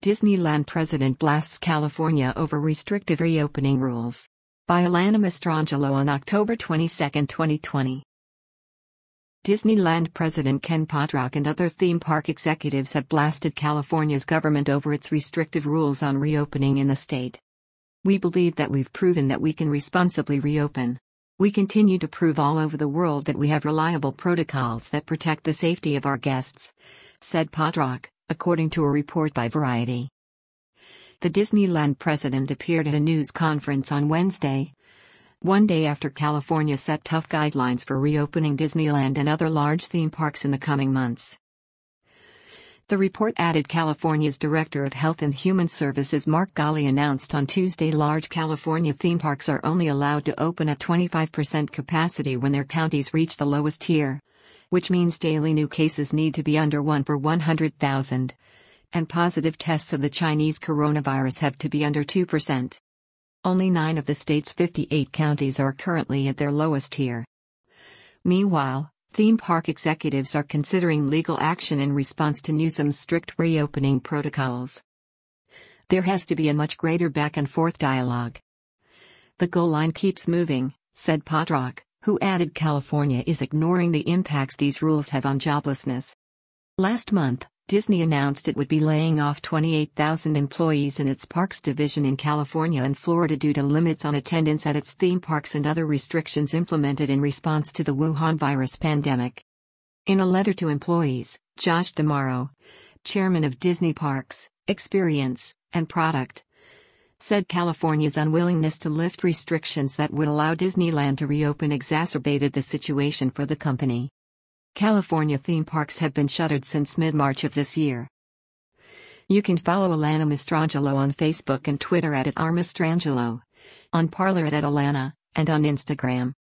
Disneyland president blasts California over restrictive reopening rules. By Alana Mastrangelo on October 22, 2020. Disneyland President Ken Potrock and other theme park executives have blasted California's government over its restrictive rules on reopening in the state. "We believe that we've proven that we can responsibly reopen. We continue to prove all over the world that we have reliable protocols that protect the safety of our guests," said Potrock, according to a report by Variety. The Disneyland president appeared at a news conference on Wednesday, one day after California set tough guidelines for reopening Disneyland and other large theme parks in the coming months. The report added California's Director of Health and Human Services Mark Ghaly announced on Tuesday large California theme parks are only allowed to open at 25% capacity when their counties reach the lowest tier, which means daily new cases need to be under 1 per 100,000, and positive tests of the Chinese coronavirus have to be under 2%. Only 9 of the state's 58 counties are currently at their lowest tier. Meanwhile, theme park executives are considering legal action in response to Newsom's strict reopening protocols. "There has to be a much greater back-and-forth dialogue. The goal line keeps moving," said Potrock, who added California is ignoring the impacts these rules have on joblessness. Last month, Disney announced it would be laying off 28,000 employees in its parks division in California and Florida due to limits on attendance at its theme parks and other restrictions implemented in response to the Wuhan virus pandemic. In a letter to employees, Josh D'Amaro, chairman of Disney Parks, Experience, and Product, said California's unwillingness to lift restrictions that would allow Disneyland to reopen exacerbated the situation for the company. California theme parks have been shuttered since mid-March of this year. You can follow Alana Mastrangelo on Facebook and Twitter at @rmastrangelo, on Parler @Alana, and on Instagram.